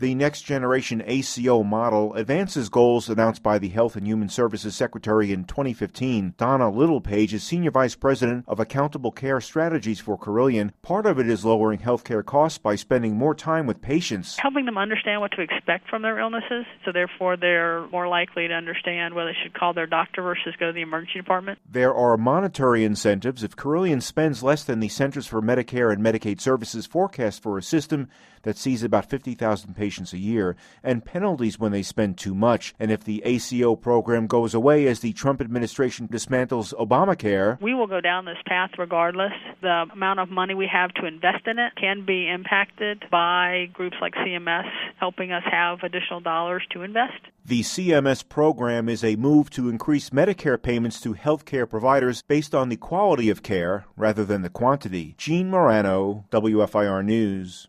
The Next Generation ACO model advances goals announced by the Health and Human Services Secretary in 2015. Donna Littlepage is Senior Vice President of Accountable Care Strategies for Carilion. Part of it is lowering healthcare costs by spending more time with patients. Helping them understand what to expect from their illnesses, so therefore they're more likely to understand whether they should call their doctor versus go to the emergency department. There are monetary incentives if Carilion spends less than the Centers for Medicare and Medicaid Services forecast for a system that sees about 50,000 patients a year, and penalties when they spend too much. And if the ACO program goes away as the Trump administration dismantles Obamacare, we will go down this path regardless. The amount of money we have to invest in it can be impacted by groups like CMS helping us have additional dollars to invest. The CMS program is a move to increase Medicare payments to healthcare providers based on the quality of care rather than the quantity. Gene Morano, WFIR News.